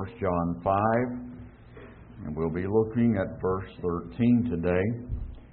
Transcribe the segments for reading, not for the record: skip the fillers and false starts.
1 John 5, and we'll be looking at verse 13 today.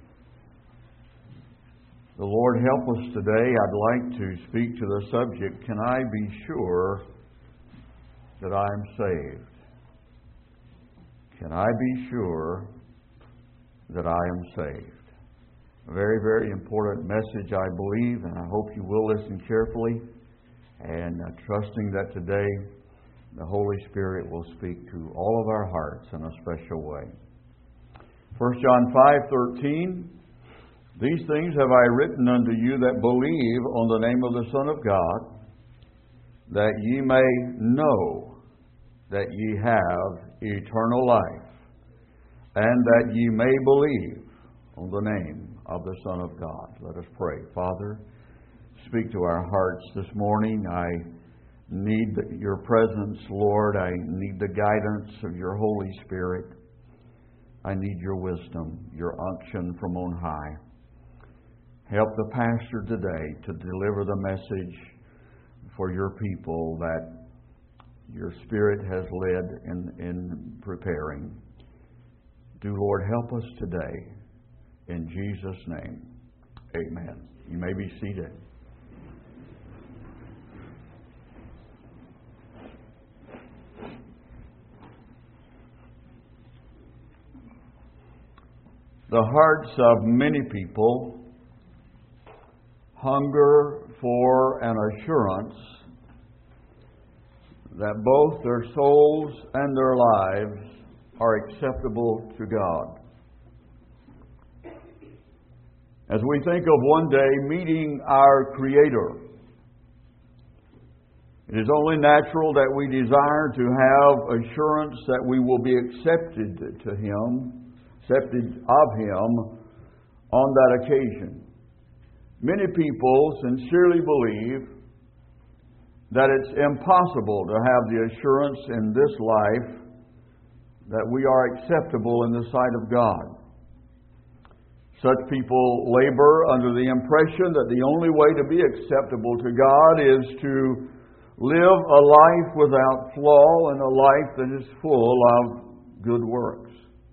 The Lord help us today. I'd like to speak to the subject, can I be sure that I am saved? Can I be sure that I am saved? A very, very important message, I believe, and I hope you will listen carefully, and trusting that today the Holy Spirit will speak to all of our hearts in a special way. 1 John 5:13, these things have I written unto you that believe on the name of the Son of God, that ye may know that ye have eternal life, and that ye may believe on the name of the Son of God. Let us pray. Father, speak to our hearts this morning. I need your presence, Lord. I need the guidance of your Holy Spirit. I need your wisdom, your unction from on high. Help the pastor today to deliver the message for your people that your Spirit has led in preparing. Do, Lord, help us today. In Jesus' name, amen. You may be seated. The hearts of many people hunger for an assurance that both their souls and their lives are acceptable to God. As we think of one day meeting our Creator, it is only natural that we desire to have assurance that we will be accepted of Him on that occasion. Many people sincerely believe that it's impossible to have the assurance in this life that we are acceptable in the sight of God. Such people labor under the impression that the only way to be acceptable to God is to live a life without flaw and a life that is full of good works.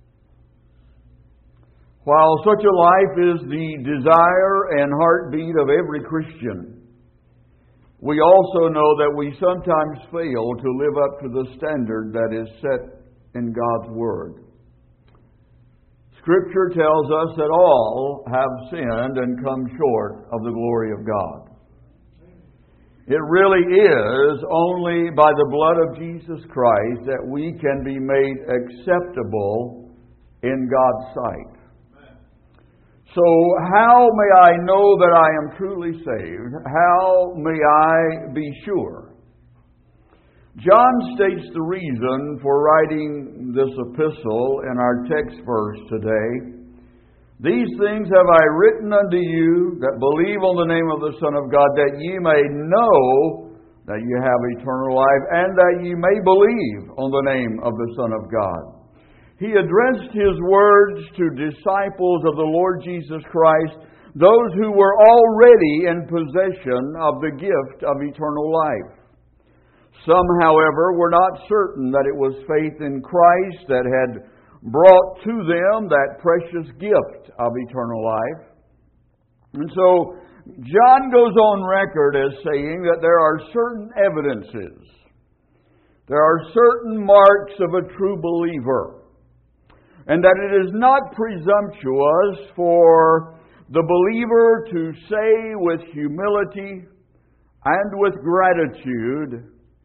While such a life is the desire and heartbeat of every Christian, we also know that we sometimes fail to live up to the standard that is set in God's Word. Scripture tells us that all have sinned and come short of the glory of God. It really is only by the blood of Jesus Christ that we can be made acceptable in God's sight. So how may I know that I am truly saved? How may I be sure? John states the reason for writing this epistle in our text verse today. These things have I written unto you that believe on the name of the Son of God, that ye may know that ye have eternal life, and that ye may believe on the name of the Son of God. He addressed His words to disciples of the Lord Jesus Christ, those who were already in possession of the gift of eternal life. Some, however, were not certain that it was faith in Christ that had brought to them that precious gift of eternal life. And so, John goes on record as saying that there are certain evidences, there are certain marks of a true believer, and that it is not presumptuous for the believer to say with humility and with gratitude,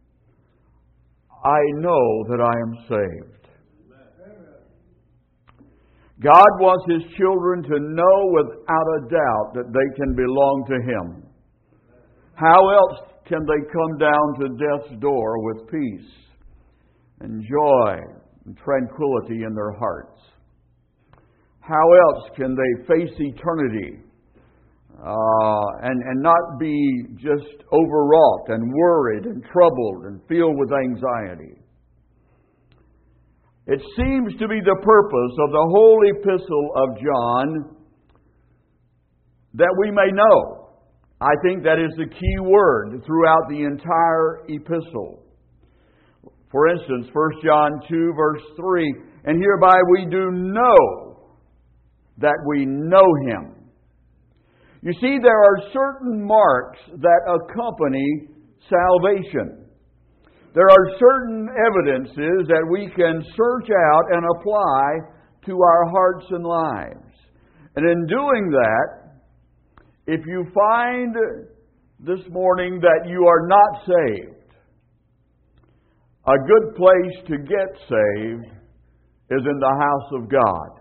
I know that I am saved. God wants His children to know without a doubt that they can belong to Him. How else can they come down to death's door with peace and joy and tranquility in their hearts? How else can they face eternity and not be just overwrought and worried and troubled and filled with anxiety? It seems to be the purpose of the whole epistle of John that we may know. I think that is the key word throughout the entire epistle. For instance, 1 John 2 verse 3, and hereby we do know that we know Him. You see, there are certain marks that accompany salvation. There are certain evidences that we can search out and apply to our hearts and lives. And in doing that, if you find this morning that you are not saved, a good place to get saved is in the house of God.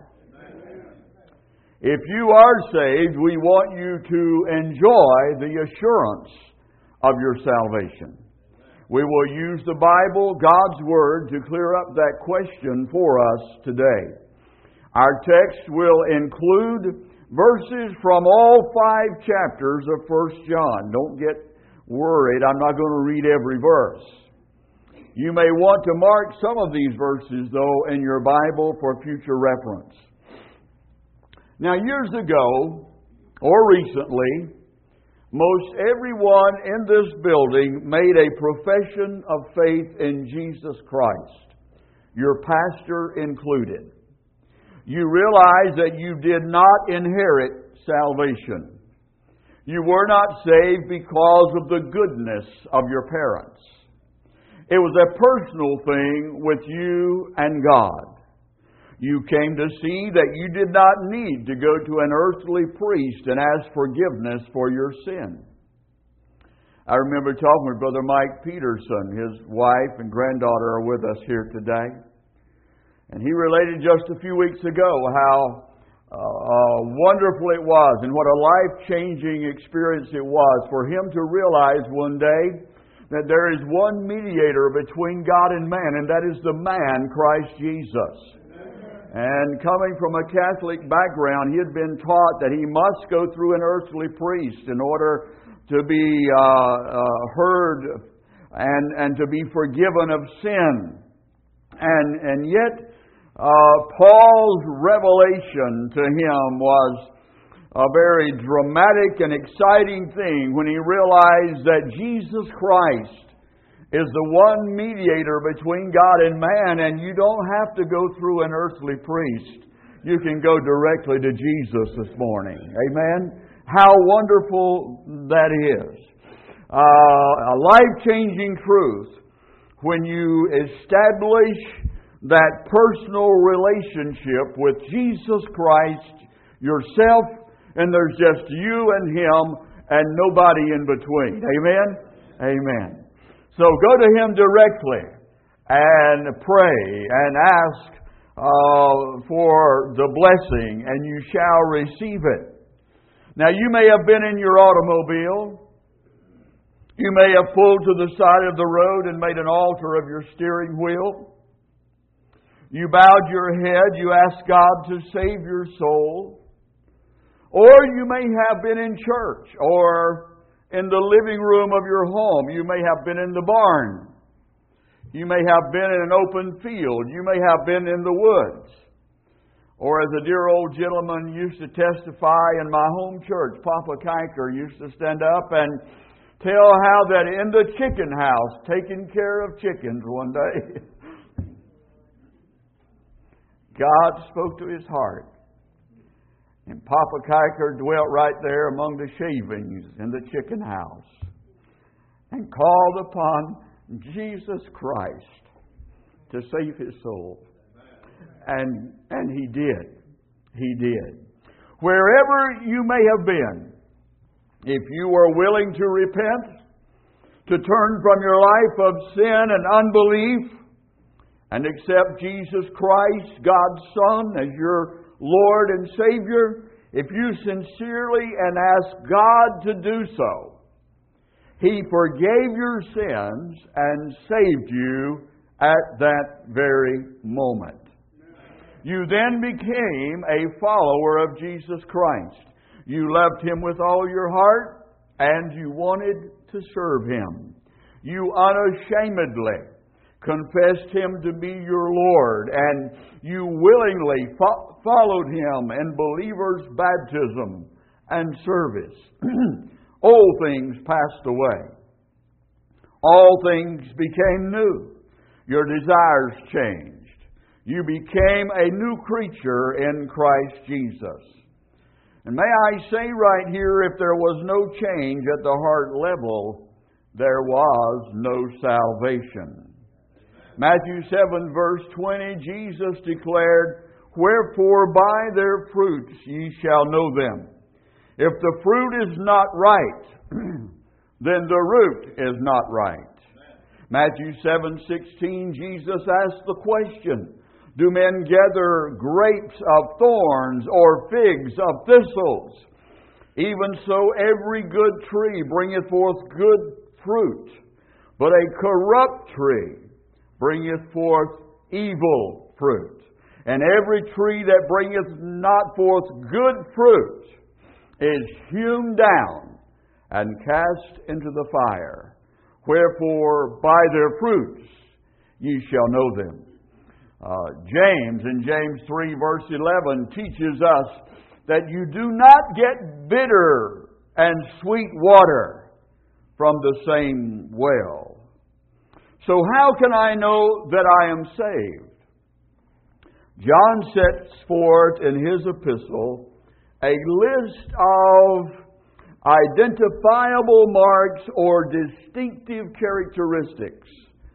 If you are saved, we want you to enjoy the assurance of your salvation. We will use the Bible, God's Word, to clear up that question for us today. Our text will include verses from all 5 chapters of 1 John. Don't get worried, I'm not going to read every verse. You may want to mark some of these verses, though, in your Bible for future reference. Now, years ago, or recently, most everyone in this building made a profession of faith in Jesus Christ, your pastor included. You realize that you did not inherit salvation. You were not saved because of the goodness of your parents. It was a personal thing with you and God. You came to see that you did not need to go to an earthly priest and ask forgiveness for your sin. I remember talking with Brother Mike Peterson. His wife and granddaughter are with us here today. And he related just a few weeks ago how wonderful it was and what a life-changing experience it was for him to realize one day that there is one mediator between God and man, and that is the man, Christ Jesus. And coming from a Catholic background, he had been taught that he must go through an earthly priest in order to be heard and to be forgiven of sin. And yet, Paul's revelation to him was a very dramatic and exciting thing when he realized that Jesus Christ is the one mediator between God and man, and you don't have to go through an earthly priest. You can go directly to Jesus this morning. Amen? How wonderful that is. A life-changing truth when you establish that personal relationship with Jesus Christ yourself, and there's just you and Him and nobody in between. Amen? Amen. So go to Him directly and pray and ask for the blessing, and you shall receive it. Now, you may have been in your automobile. You may have pulled to the side of the road and made an altar of your steering wheel. You bowed your head. You asked God to save your soul. Or you may have been in church or in the living room of your home. You may have been in the barn. You may have been in an open field. You may have been in the woods. Or as a dear old gentleman used to testify in my home church, Papa Kiker used to stand up and tell how that in the chicken house, taking care of chickens one day, God spoke to his heart. And Papa Kiker dwelt right there among the shavings in the chicken house and called upon Jesus Christ to save his soul. And he did. He did. Wherever you may have been, if you are willing to repent, to turn from your life of sin and unbelief, and accept Jesus Christ, God's Son, as your Lord and Savior, if you sincerely and ask God to do so, He forgave your sins and saved you at that very moment. You then became a follower of Jesus Christ. You loved Him with all your heart, and you wanted to serve Him. You unashamedly confessed Him to be your Lord, and you willingly followed Him in believers' baptism and service. Old things passed away. All things became new. Your desires changed. You became a new creature in Christ Jesus. And may I say right here, if there was no change at the heart level, there was no salvation. Matthew 7 verse 20, Jesus declared, "Wherefore by their fruits ye shall know them. If the fruit is not right, then the root is not right." Matthew 7:16, Jesus asked the question, "Do men gather grapes of thorns or figs of thistles? Even so every good tree bringeth forth good fruit, but a corrupt tree bringeth forth evil fruit. And every tree that bringeth not forth good fruit is hewn down and cast into the fire. Wherefore by their fruits ye shall know them." James, in James 3 verse 11, teaches us that you do not get bitter and sweet water from the same well. So how can I know that I am saved? John sets forth in his epistle a list of identifiable marks or distinctive characteristics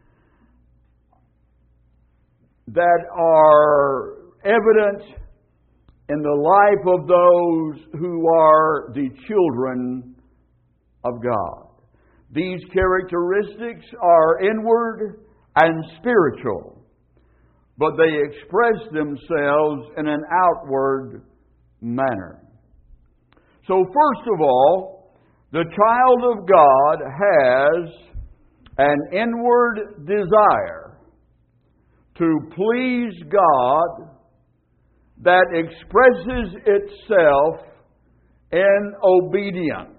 that are evident in the life of those who are the children of God. These characteristics are inward and spiritual, but they express themselves in an outward manner. So first of all, the child of God has an inward desire to please God that expresses itself in obedience.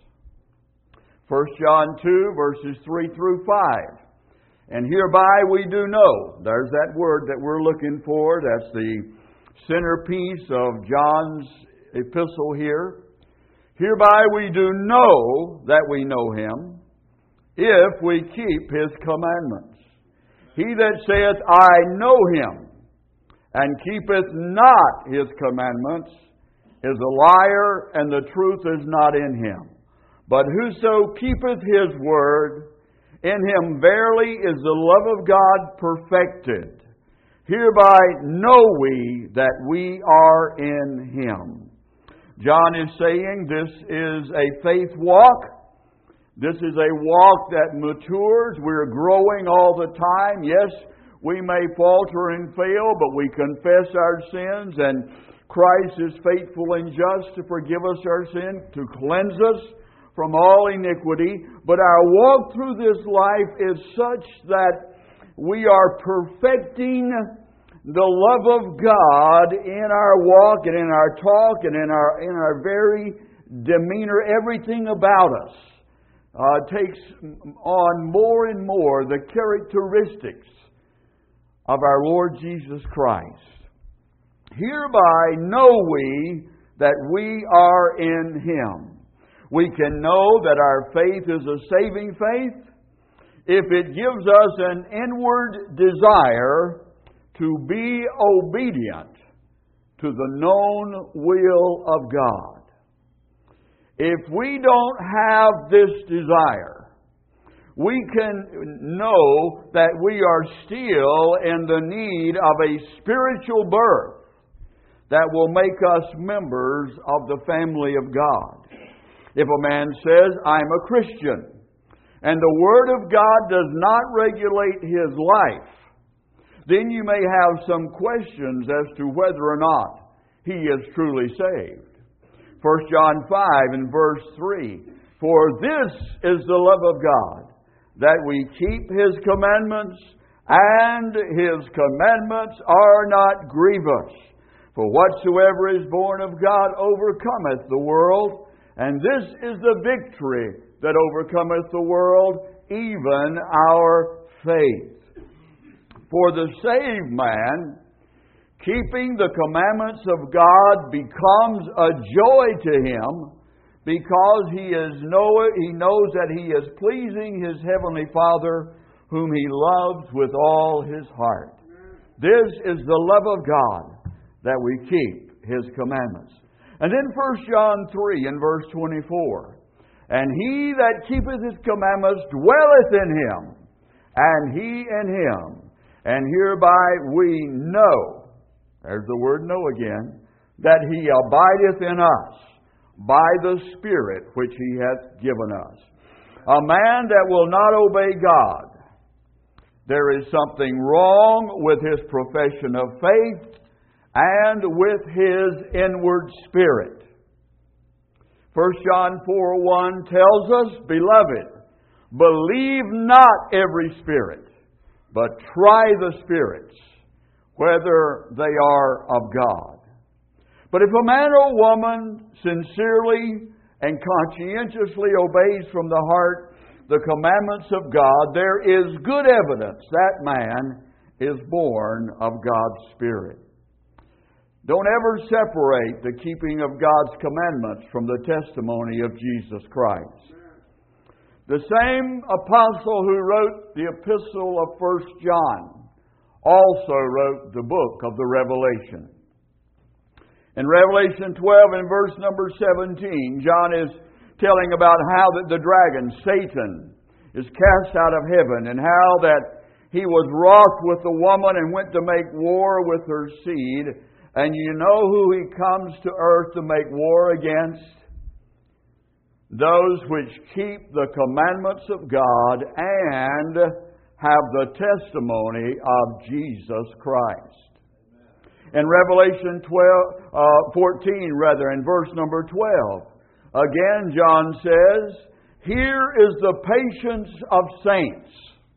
1 John 2 verses 3 through 5. "And hereby we do know," there's that word that we're looking for, that's the centerpiece of John's epistle here. "Hereby we do know that we know Him, if we keep His commandments. He that saith, I know Him, and keepeth not His commandments, is a liar, and the truth is not in him. But whoso keepeth His word, in him verily is the love of God perfected. Hereby know we that we are in Him." John is saying this is a faith walk. This is a walk that matures. We're growing all the time. Yes, we may falter and fail, but we confess our sins, and Christ is faithful and just to forgive us our sin, to cleanse us from all iniquity. But our walk through this life is such that we are perfecting the love of God in our walk and in our talk and in our very demeanor. Everything about us takes on more and more the characteristics of our Lord Jesus Christ. "Hereby know we that we are in Him." We can know that our faith is a saving faith if it gives us an inward desire to be obedient to the known will of God. If we don't have this desire, we can know that we are still in the need of a spiritual birth that will make us members of the family of God. If a man says, "I'm a Christian," and the Word of God does not regulate his life, then you may have some questions as to whether or not he is truly saved. 1 John 5 and verse 3. "For this is the love of God, that we keep His commandments, and His commandments are not grievous. For whatsoever is born of God overcometh the world, and this is the victory that overcometh the world, even our faith." For the saved man, keeping the commandments of God becomes a joy to him, because he knows that he is pleasing his Heavenly Father, whom He loves with all His heart. This is the love of God, that we keep His commandments. And then 1 John 3 and verse 24. And he that keepeth His commandments dwelleth in Him, and He in him. And hereby we know, there's the word know again, that He abideth in us by the Spirit which He hath given us. A man that will not obey God, there is something wrong with his profession of faith and with his inward spirit. 1 John 4:1 tells us, Beloved, believe not every spirit, but try the spirits, whether they are of God. But if a man or woman sincerely and conscientiously obeys from the heart the commandments of God, there is good evidence that man is born of God's Spirit. Don't ever separate the keeping of God's commandments from the testimony of Jesus Christ. The same apostle who wrote the epistle of 1 John also wrote the book of the Revelation. In Revelation 12 and verse number 17, John is telling about how that the dragon, Satan, is cast out of heaven, and how that he was wroth with the woman and went to make war with her seed. And you know who he comes to earth to make war against? Those which keep the commandments of God and have the testimony of Jesus Christ. In Revelation 14, in verse number 12, again John says, Here is the patience of saints.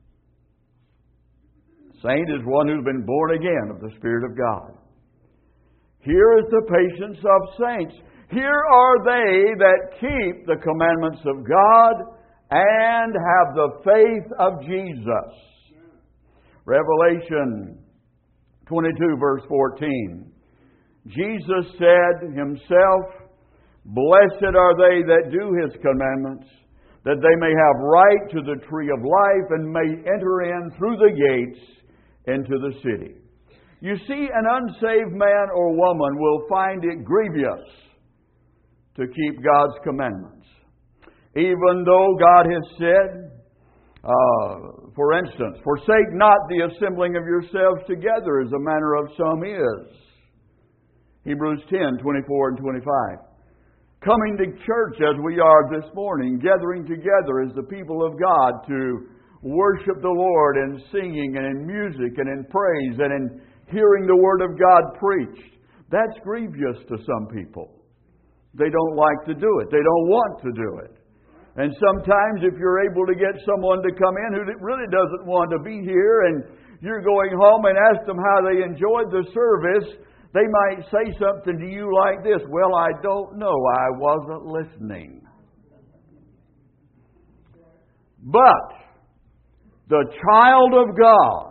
Saint is one who's been born again of the Spirit of God. Here is the patience of saints. Here are they that keep the commandments of God and have the faith of Jesus. Revelation 22 verse 14. Jesus said Himself, Blessed are they that do His commandments, that they may have right to the tree of life and may enter in through the gates into the city. You see, an unsaved man or woman will find it grievous to keep God's commandments. Even though God has said, for instance, forsake not the assembling of yourselves together as the manner of some is. Hebrews 10, 24 and 25. Coming to church as we are this morning, gathering together as the people of God to worship the Lord in singing and in music and in praise and in hearing the Word of God preached. That's grievous to some people. They don't like to do it. They don't want to do it. And sometimes if you're able to get someone to come in who really doesn't want to be here, and you're going home and ask them how they enjoyed the service, they might say something to you like this, Well, I don't know. I wasn't listening. But the child of God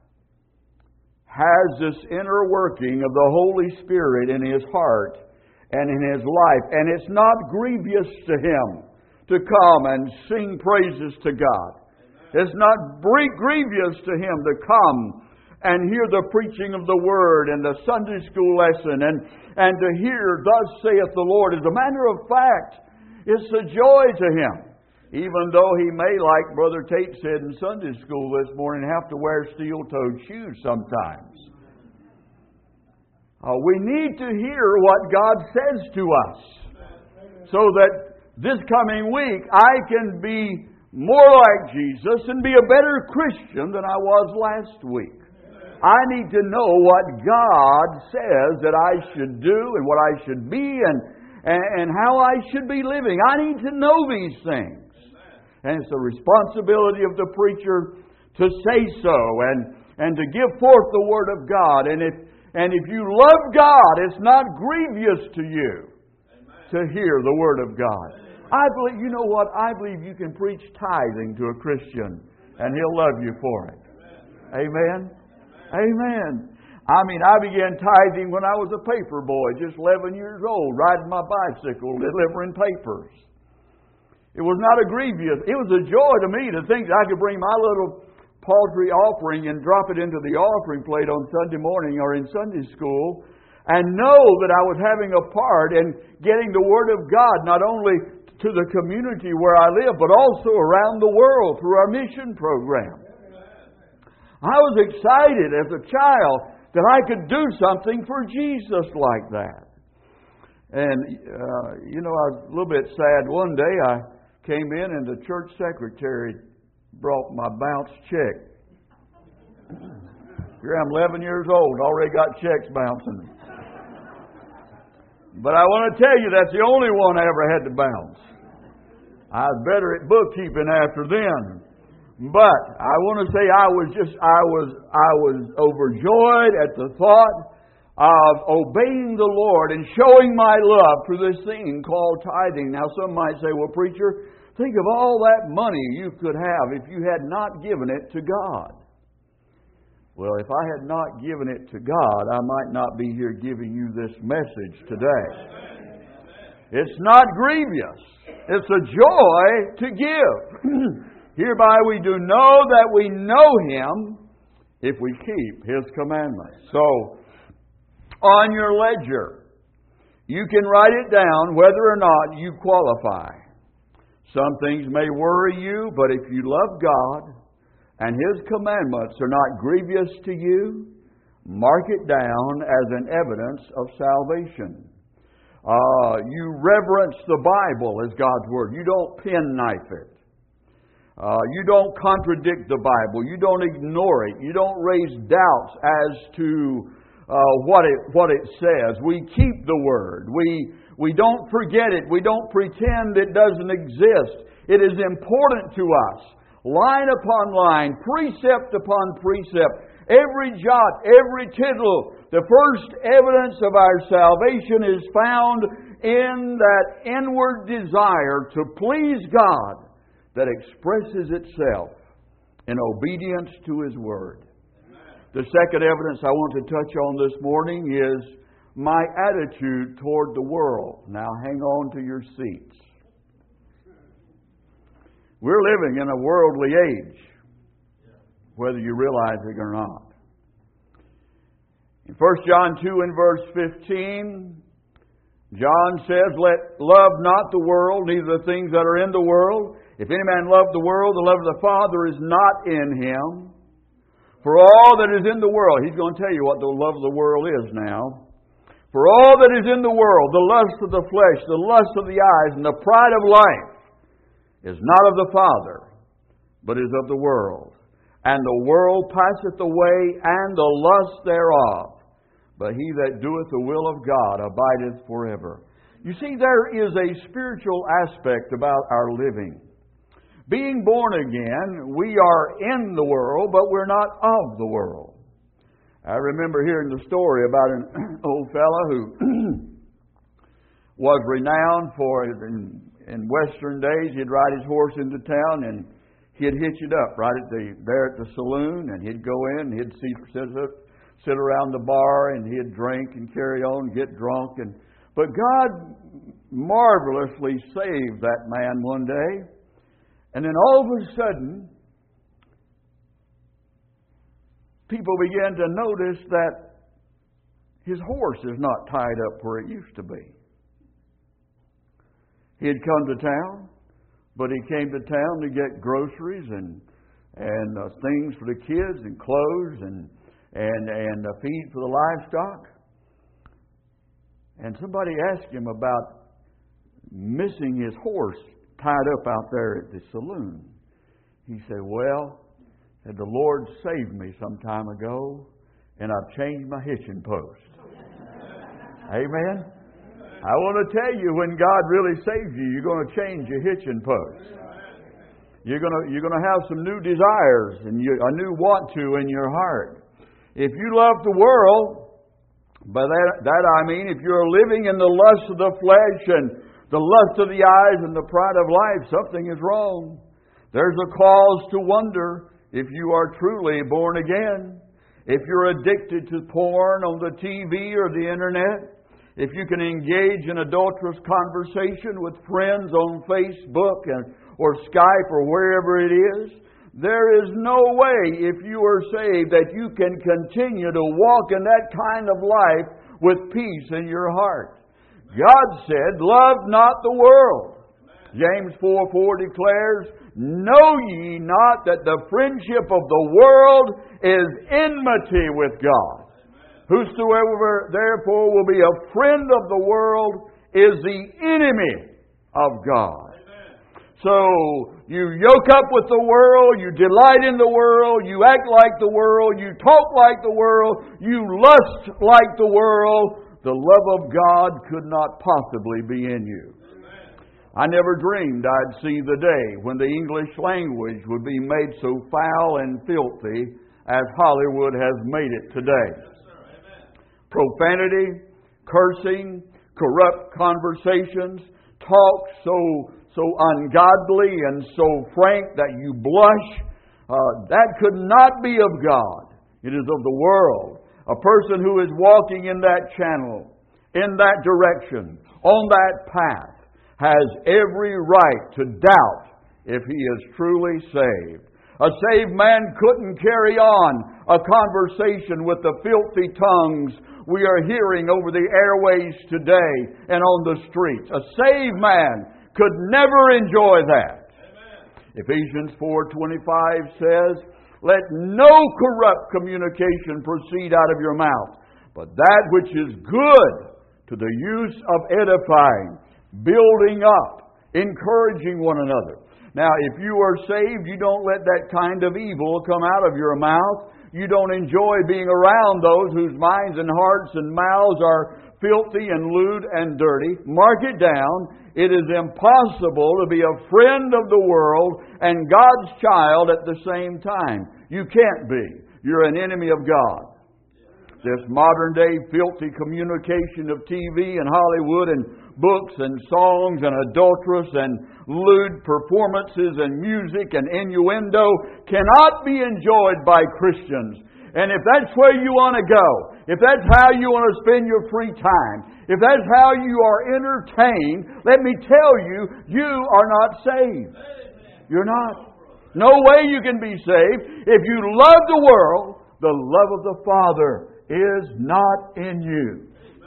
has this inner working of the Holy Spirit in his heart and in his life. And it's not grievous to him to come and sing praises to God. It's not grievous to him to come and hear the preaching of the Word and the Sunday school lesson and to hear, Thus saith the Lord. As a matter of fact, it's a joy to him. Even though he may, like Brother Tate said in Sunday school this morning, have to wear steel-toed shoes sometimes. We need to hear what God says to us, so that this coming week I can be more like Jesus and be a better Christian than I was last week. I need to know what God says that I should do and what I should be and how I should be living. I need to know these things. And it's the responsibility of the preacher to say so and to give forth the Word of God. And if you love God, it's not grievous to you to hear the Word of God. I believe, you know what? I believe you can preach tithing to a Christian and he'll love you for it. Amen? Amen. I mean, I began tithing when I was a paper boy, just 11 years old, riding my bicycle, delivering papers. It was not a grievous. It was a joy to me to think that I could bring my little paltry offering and drop it into the offering plate on Sunday morning or in Sunday school and know that I was having a part in getting the Word of God not only to the community where I live, but also around the world through our mission program. I was excited as a child that I could do something for Jesus like that. And, I was a little bit sad. One day I came in and the church secretary brought my bounce check. Here I'm 11 years old, already got checks bouncing. But I want to tell you, that's the only one I ever had to bounce. I was better at bookkeeping after then. But I want to say I was overjoyed at the thought of obeying the Lord and showing my love through this thing called tithing. Now some might say, well, preacher, think of all that money you could have if you had not given it to God. Well, if I had not given it to God, I might not be here giving you this message today. It's not grievous. It's a joy to give. Hereby we do know that we know Him if we keep His commandments. So, on your ledger, you can write it down whether or not you qualify. Some things may worry you, but if you love God and His commandments are not grievous to you, mark it down as an evidence of salvation. You reverence the Bible as God's Word. You don't penknife it. You don't contradict the Bible. You don't ignore it. You don't raise doubts as to what it says. We keep the Word. We don't forget it. We don't pretend it doesn't exist. It is important to us. Line upon line, precept upon precept, every jot, every tittle. The first evidence of our salvation is found in that inward desire to please God that expresses itself in obedience to His Word. The second evidence I want to touch on this morning is my attitude toward the world. Now hang on to your seats. We're living in a worldly age, whether you realize it or not. In 1 John 2 and verse 15, John says, "Let love not the world, neither the things that are in the world. If any man love the world, the love of the Father is not in him. For all that is in the world," He's going to tell you what the love of the world is now. "For all that is in the world, the lust of the flesh, the lust of the eyes, and the pride of life, is not of the Father, but is of the world. And the world passeth away, and the lust thereof. But he that doeth the will of God abideth forever." You see, there is a spiritual aspect about our living. Being born again, we are in the world, but we're not of the world. I remember hearing the story about an old fella who was renowned for, in Western days, he'd ride his horse into town and he'd hitch it up right there at the saloon, and he'd go in and he'd sit around the bar and he'd drink and carry on and get drunk. But God marvelously saved that man one day. And then all of a sudden, people began to notice that his horse is not tied up where it used to be. He had come to town, but he came to town to get groceries and things for the kids and clothes and feed for the livestock. And somebody asked him about missing his horse tied up out there at the saloon. He said, "Well, the Lord saved me some time ago, and I've changed my hitching post." Amen? I want to tell you, when God really saves you, you're going to change your hitching post. You're going to have some new desires and a new want to in your heart. If you love the world, by that I mean if you're living in the lust of the flesh and the lust of the eyes and the pride of life, something is wrong. There's a cause to wonder if you are truly born again. If you're addicted to porn on the TV or the internet, if you can engage in adulterous conversation with friends on Facebook or Skype or wherever it is, There is no way, if you are saved, that you can continue to walk in that kind of life with peace in your heart. God said, "Love not the world." James 4:4 declares, "Know ye not that the friendship of the world is enmity with God? Whosoever therefore will be a friend of the world is the enemy of God." So, you yoke up with the world, you delight in the world, you act like the world, you talk like the world, you lust like the world. The love of God could not possibly be in you. I never dreamed I'd see the day when the English language would be made so foul and filthy as Hollywood has made it today. Profanity, cursing, corrupt conversations, talk so ungodly and so frank that you blush, that could not be of God. It is of the world. A person who is walking in that channel, in that direction, on that path, has every right to doubt if he is truly saved. A saved man couldn't carry on a conversation with the filthy tongues we are hearing over the airways today and on the streets. A saved man could never enjoy that. Amen. Ephesians 4:25 says, "Let no corrupt communication proceed out of your mouth, but that which is good to the use of edifying, building up, encouraging one another." Now, if you are saved, you don't let that kind of evil come out of your mouth. You don't enjoy being around those whose minds and hearts and mouths are filthy and lewd and dirty. Mark it down. It is impossible to be a friend of the world and God's child at the same time. You can't be. You're an enemy of God. This modern day filthy communication of TV and Hollywood and books and songs and adulterous and lewd performances and music and innuendo cannot be enjoyed by Christians. And if that's where you want to go, if that's how you want to spend your free time, if that's how you are entertained, let me tell you, you are not saved. You're not. No way you can be saved. If you love the world, the love of the Father is not in you.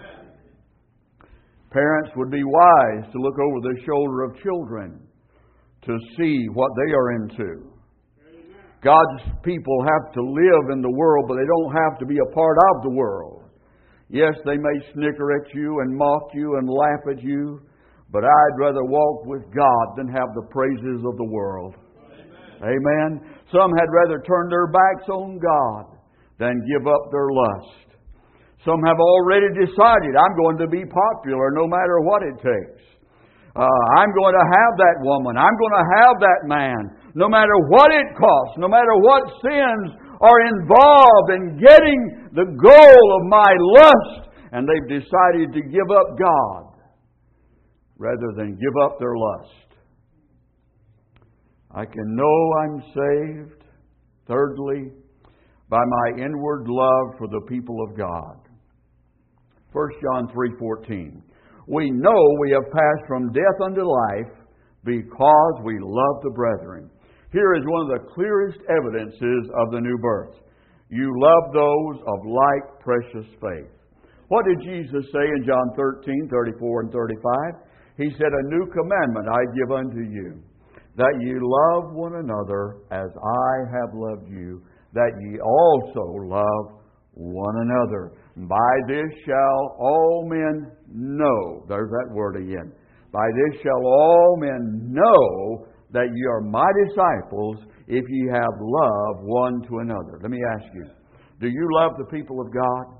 Parents would be wise to look over the shoulder of children to see what they are into. God's people have to live in the world, but they don't have to be a part of the world. Yes, they may snicker at you and mock you and laugh at you, but I'd rather walk with God than have the praises of the world. Amen. Some had rather turn their backs on God than give up their lust. Some have already decided, I'm going to be popular no matter what it takes. I'm going to have that woman. I'm going to have that man. No matter what it costs, no matter what sins are involved in getting the goal of my lust. And they've decided to give up God rather than give up their lust. I can know I'm saved, thirdly, by my inward love for the people of God. 1 John 3:14. We know we have passed from death unto life because we love the brethren. Here is one of the clearest evidences of the new birth. You love those of like precious faith. What did Jesus say in John 13:34 and 35? He said, "A new commandment I give unto you, that ye love one another as I have loved you, that ye also love one another. By this shall all men know," there's that word again, "by this shall all men know that ye are my disciples, if ye have love one to another." Let me ask you, do you love the people of God?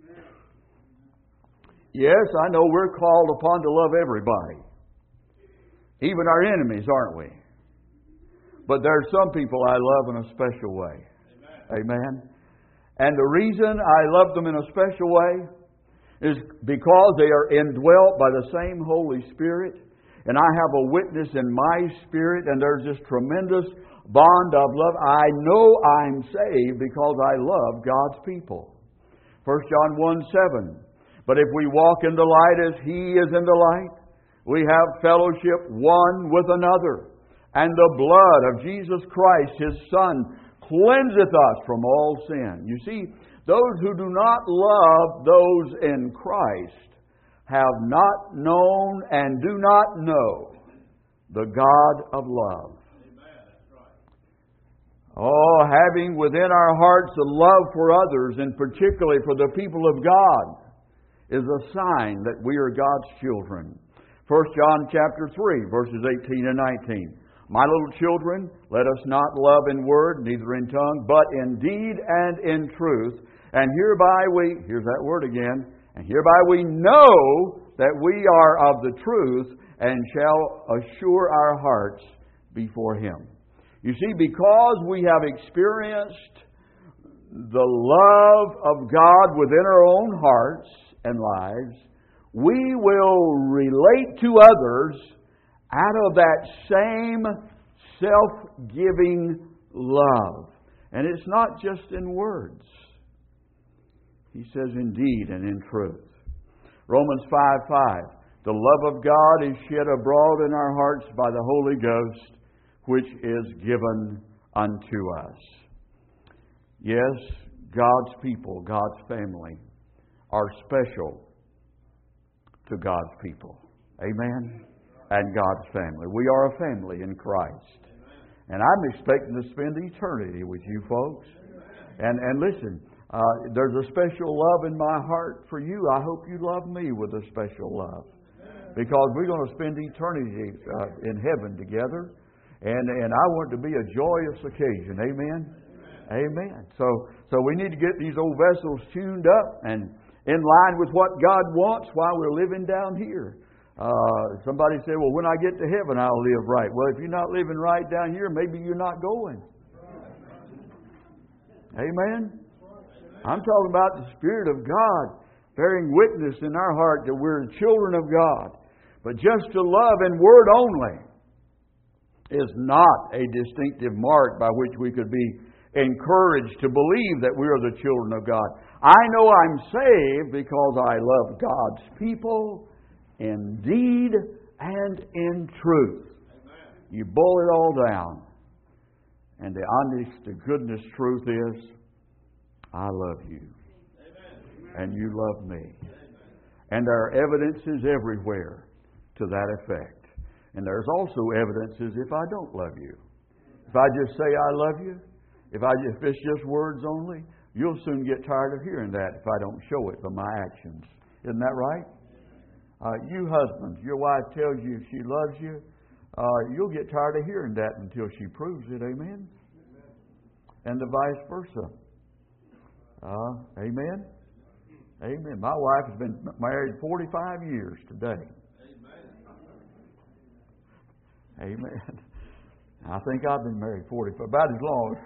Yes, I know we're called upon to love everybody. Even our enemies, aren't we? But there are some people I love in a special way. Amen. And the reason I love them in a special way is because they are indwelt by the same Holy Spirit. And I have a witness in my spirit, and there's this tremendous bond of love. I know I'm saved because I love God's people. 1 John 1:7. But if we walk in the light as He is in the light, we have fellowship one with another. and the blood of Jesus Christ, His Son, cleanseth us from all sin. You see, those who do not love those in Christ have not known and do not know the God of love. Oh, having within our hearts a love for others, and particularly for the people of God, is a sign that we are God's children. 1 John chapter 3, verses 18 and 19. My little children, let us not love in word, neither in tongue, but in deed and in truth. And hereby here's that word again, and hereby we know that we are of the truth, and shall assure our hearts before Him. You see, because we have experienced the love of God within our own hearts and lives, we will relate to others out of that same self-giving love. And it's not just in words. He says in deed and in truth. Romans 5:5. The love of God is shed abroad in our hearts by the Holy Ghost, which is given unto us. Yes, God's people, God's family, are special to God's people. Amen? And God's family. We are a family in Christ. And I'm expecting to spend eternity with you folks. And listen, there's a special love in my heart for you. I hope you love me with a special love. Because we're going to spend eternity in heaven together. And I want it to be a joyous occasion. Amen? Amen. So we need to get these old vessels tuned up and in line with what God wants while we're living down here. Somebody said, well, when I get to heaven, I'll live right. Well, if you're not living right down here, maybe you're not going. Amen? I'm talking about the Spirit of God bearing witness in our heart that we're children of God. But just to love in word only is not a distinctive mark by which we could be encouraged to believe that we are the children of God. I know I'm saved because I love God's people in deed and in truth. Amen. You boil it all down, and the honest to goodness truth is, I love you. Amen. And you love me. Amen. And there are evidences everywhere to that effect. And there's also evidences if I don't love you. If I just say I love you, if it's just words only, you'll soon get tired of hearing that if I don't show it by my actions. Isn't that right? You husbands, your wife tells you she loves you, you'll get tired of hearing that until she proves it. Amen? And the vice versa. Amen? Amen. My wife has been married 45 years today. Amen. I think I've been married 45, about as long.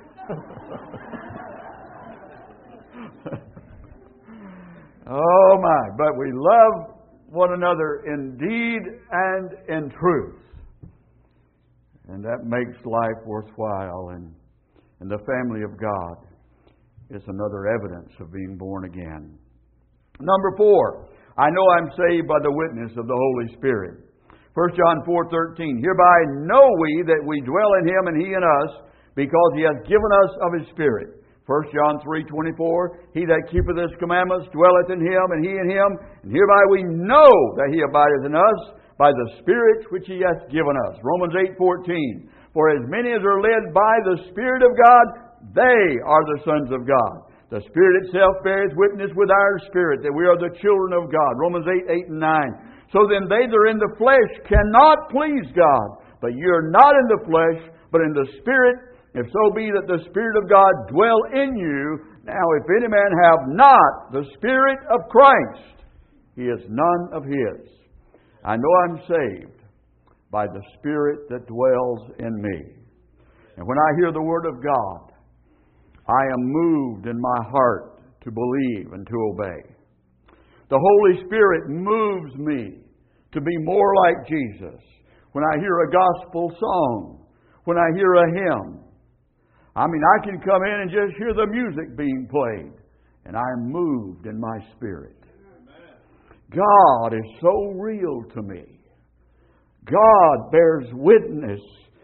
Oh my, but we love one another in deed and in truth. And that makes life worthwhile. And the family of God is another evidence of being born again. Number 4, I know I'm saved by the witness of the Holy Spirit. 1 John 4:13. Hereby know we that we dwell in Him and He in us, because He hath given us of His Spirit. 1 John 3:24. He that keepeth His commandments dwelleth in Him, and He in Him. And hereby we know that He abideth in us by the Spirit which He hath given us. Romans 8:14. For as many as are led by the Spirit of God, they are the sons of God. The Spirit itself beareth witness with our spirit that we are the children of God. Romans 8:8 and 9. So then they that are in the flesh cannot please God. But ye are not in the flesh, but in the Spirit, if so be that the Spirit of God dwell in you. Now if any man have not the Spirit of Christ, he is none of His. I know I'm saved by the Spirit that dwells in me. And when I hear the Word of God, I am moved in my heart to believe and to obey. The Holy Spirit moves me to be more like Jesus. When I hear a gospel song, when I hear a hymn, I can come in and just hear the music being played, and I'm moved in my spirit. God is so real to me. God bears witness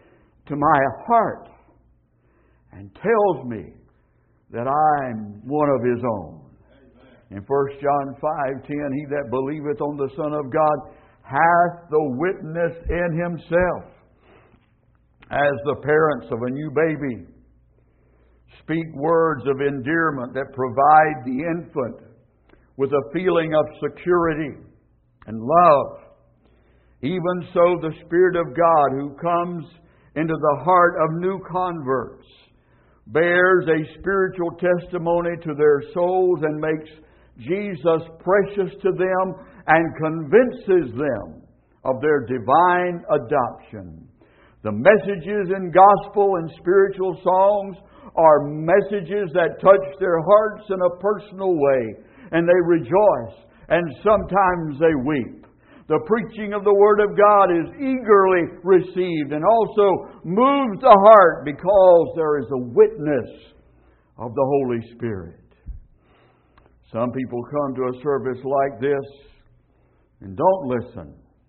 to my heart and tells me that I'm one of His own. In 1 John 5:10, he that believeth on the Son of God hath the witness in himself. As the parents of a new baby speak words of endearment that provide the infant with a feeling of security and love, even so the Spirit of God who comes into the heart of new converts bears a spiritual testimony to their souls and makes Jesus precious to them and convinces them of their divine adoption. The messages in gospel and spiritual songs are messages that touch their hearts in a personal way, and they rejoice, and sometimes they weep. The preaching of the Word of God is eagerly received and also moves the heart because there is a witness of the Holy Spirit. Some people come to a service like this and don't listen.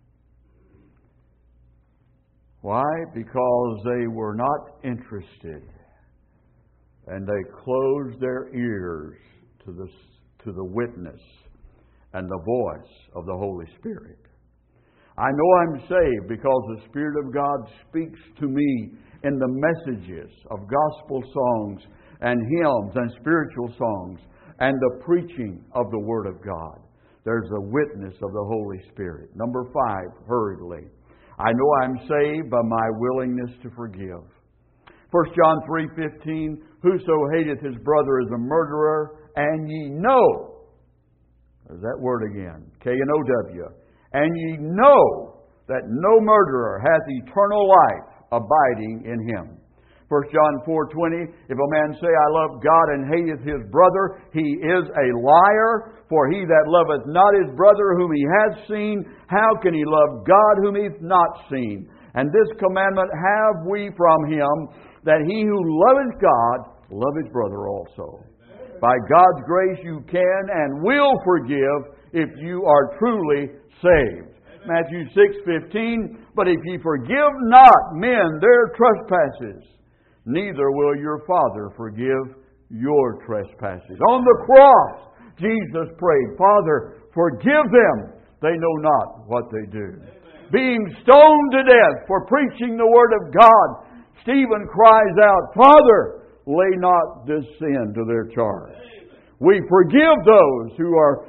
Why? Because they were not interested, and they closed their ears to the witness and the voice of the Holy Spirit. I know I'm saved because the Spirit of God speaks to me in the messages of gospel songs and hymns and spiritual songs and the preaching of the Word of God. There's a witness of the Holy Spirit. Number 5, hurriedly. I know I'm saved by my willingness to forgive. 1 John 3:15, whoso hateth his brother is a murderer, and ye know. There's that word again. K-N-O-W. And ye know that no murderer hath eternal life abiding in him. 1 John 4:20, if a man say, I love God, and hateth his brother, he is a liar. For he that loveth not his brother whom he hath seen, how can he love God whom he hath not seen? And this commandment have we from him, that he who loveth God, love his brother also. By God's grace you can and will forgive if you are truly saved. Matthew 6:15, but if ye forgive not men their trespasses, neither will your Father forgive your trespasses. On the cross, Jesus prayed, Father, forgive them. They know not what they do. Being stoned to death for preaching the Word of God, Stephen cries out, Father, lay not this sin to their charge. We forgive those who are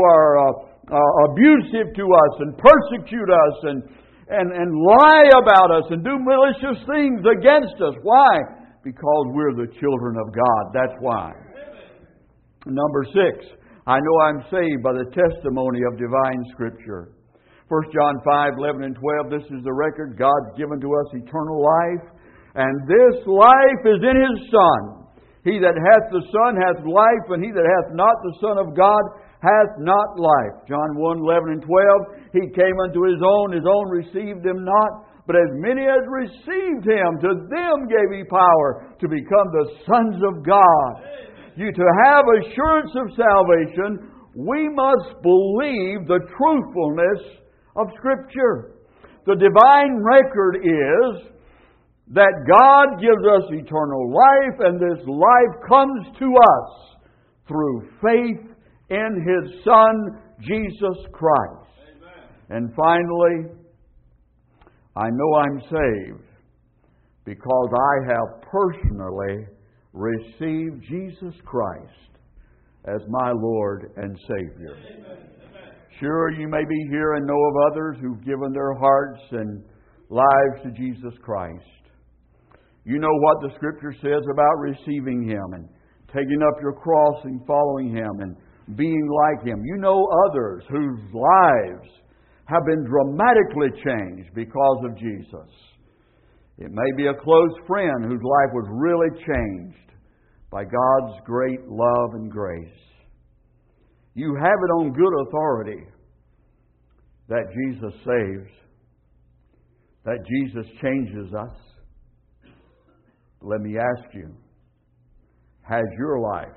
abusive to us and persecute us and lie about us and do malicious things against us. Why? Because we're the children of God. That's why. Number 6, I know I'm saved by the testimony of divine Scripture. 1 John 5:11 and 12, this is the record God's given to us eternal life, and this life is in His Son. He that hath the Son hath life, and he that hath not the Son of God hath not life. John 1:11 and 12, He came unto His own received Him not. But as many as received Him, to them gave He power to become the sons of God. To have assurance of salvation, we must believe the truthfulness of Scripture. The divine record is that God gives us eternal life, and this life comes to us through faith in His Son, Jesus Christ. Amen. And finally, I know I'm saved because I have personally received Jesus Christ as my Lord and Savior. Amen. Sure, you may be here and know of others who've given their hearts and lives to Jesus Christ. You know what the Scripture says about receiving Him and taking up your cross and following Him and being like Him. You know others whose lives have been dramatically changed because of Jesus. It may be a close friend whose life was really changed by God's great love and grace. You have it on good authority that Jesus saves, that Jesus changes us. Let me ask you, has your life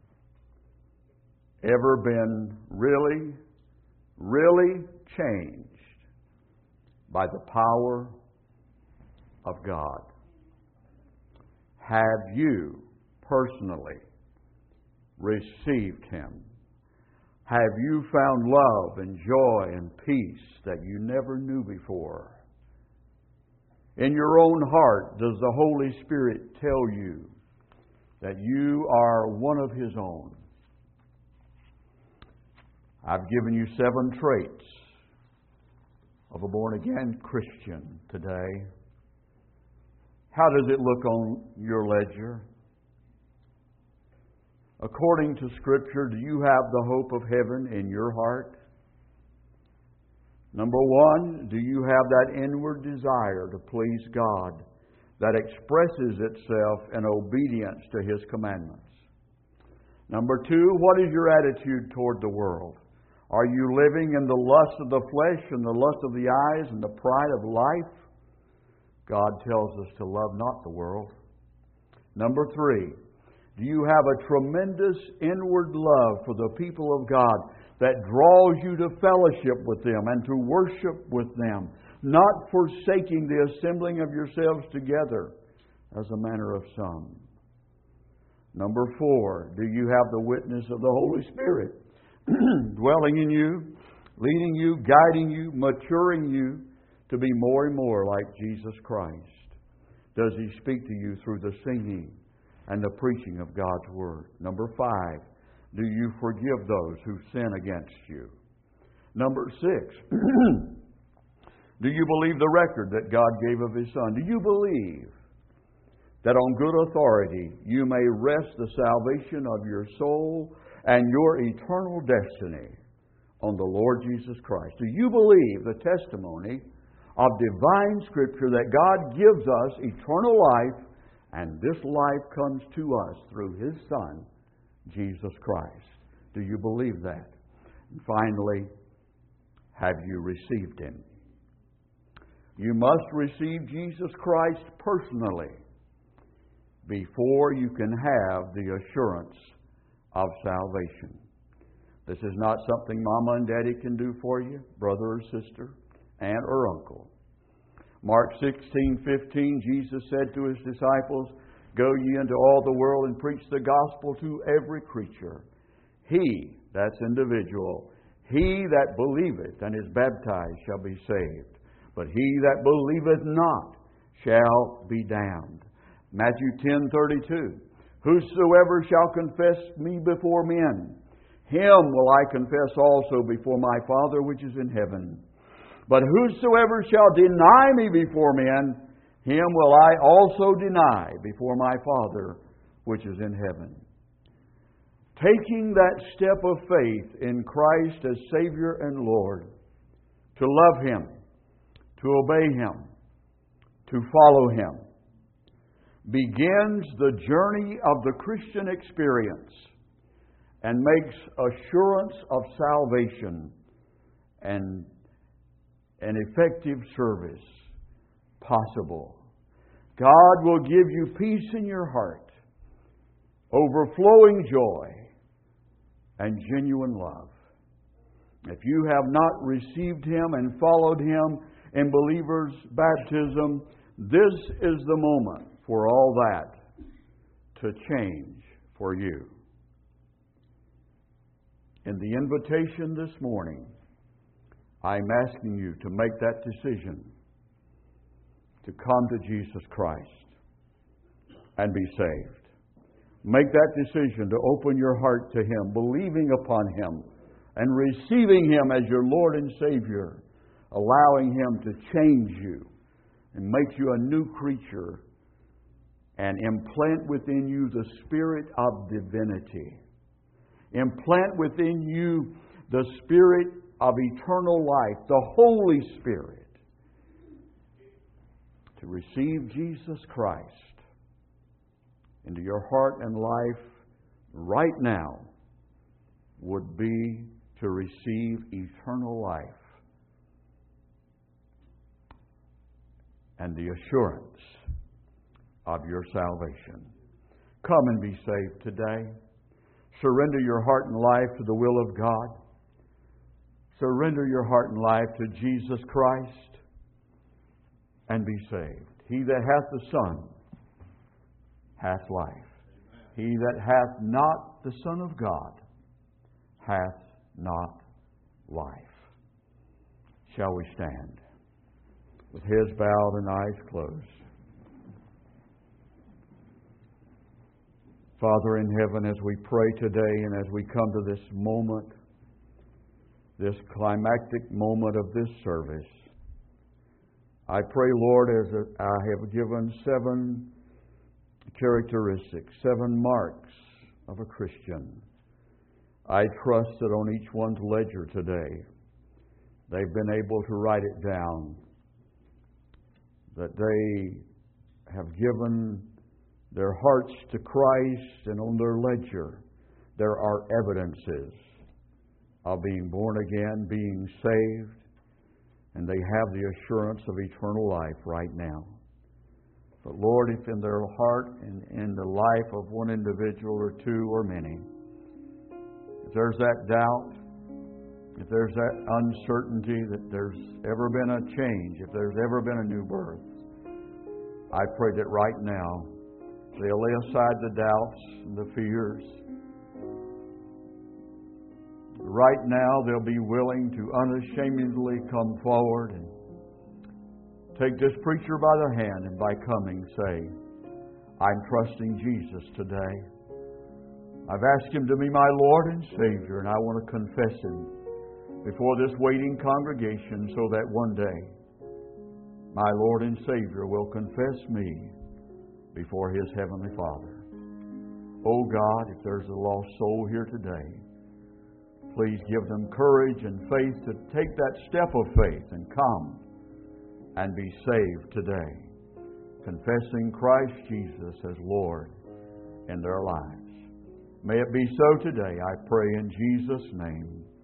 ever been really, really changed by the power of God? Have you personally received Him? Have you found love and joy and peace that you never knew before? In your own heart, does the Holy Spirit tell you that you are one of His own? I've given you 7 traits of a born-again Christian today. How does it look on your ledger? According to Scripture, do you have the hope of heaven in your heart? Number 1, do you have that inward desire to please God that expresses itself in obedience to His commandments? Number 2, what is your attitude toward the world? Are you living in the lust of the flesh and the lust of the eyes and the pride of life? God tells us to love not the world. Number 3, do you have a tremendous inward love for the people of God that draws you to fellowship with them and to worship with them, not forsaking the assembling of yourselves together as a manner of some? Number 4, do you have the witness of the Holy Spirit dwelling in you, leading you, guiding you, maturing you to be more and more like Jesus Christ? Does He speak to you through the singing and the preaching of God's Word? Number 5, do you forgive those who sin against you? Number 6, do you believe the record that God gave of His Son? Do you believe that on good authority you may rest the salvation of your soul and your eternal destiny on the Lord Jesus Christ? Do you believe the testimony of divine Scripture that God gives us eternal life, and this life comes to us through His Son, Jesus Christ? Do you believe that? And finally, have you received Him? You must receive Jesus Christ personally before you can have the assurance of salvation. This is not something Mama and Daddy can do for you, brother or sister, aunt or uncle. Mark 16:15, Jesus said to His disciples, "Go ye into all the world and preach the gospel to every creature. He," that's individual, "he that believeth and is baptized shall be saved, but he that believeth not shall be damned." Matthew 10:32, "Whosoever shall confess me before men, him will I confess also before my Father which is in heaven. But whosoever shall deny me before men, him will I also deny before my Father which is in heaven." Taking that step of faith in Christ as Savior and Lord, to love Him, to obey Him, to follow Him, begins the journey of the Christian experience and makes assurance of salvation and an effective service possible. God will give you peace in your heart, overflowing joy, and genuine love. If you have not received Him and followed Him in believer's baptism, this is the moment for all that to change for you. In the invitation this morning, I'm asking you to make that decision to come to Jesus Christ and be saved. Make that decision to open your heart to Him, believing upon Him, and receiving Him as your Lord and Savior, allowing Him to change you and make you a new creature and implant within you the Spirit of divinity. Implant within you the Spirit of eternal life, the Holy Spirit. To receive Jesus Christ into your heart and life right now would be to receive eternal life and the assurance of your salvation. Come and be saved today. Surrender your heart and life to the will of God. Surrender your heart and life to Jesus Christ and be saved. He that hath the Son hath life. He that hath not the Son of God hath not life. Shall we stand with heads bowed and eyes closed? Father in heaven, as we pray today and as we come to this moment, this climactic moment of this service, I pray, Lord, as I have given 7 characteristics, 7 marks of a Christian, I trust that on each one's ledger today, they've been able to write it down, that they have given their hearts to Christ, and on their ledger there are evidences of being born again, being saved, and they have the assurance of eternal life right now. But Lord, if in their heart and in the life of one individual or 2 or many, if there's that doubt, if there's that uncertainty that there's ever been a change, if there's ever been a new birth, I pray that right now they'll lay aside the doubts and the fears. Right now they'll be willing to unashamedly come forward and take this preacher by the hand, and by coming say, I'm trusting Jesus today. I've asked Him to be my Lord and Savior, and I want to confess Him before this waiting congregation so that one day my Lord and Savior will confess me before His Heavenly Father. Oh God, if there's a lost soul here today, please give them courage and faith to take that step of faith and come and be saved today, confessing Christ Jesus as Lord in their lives. May it be so today, I pray in Jesus' name.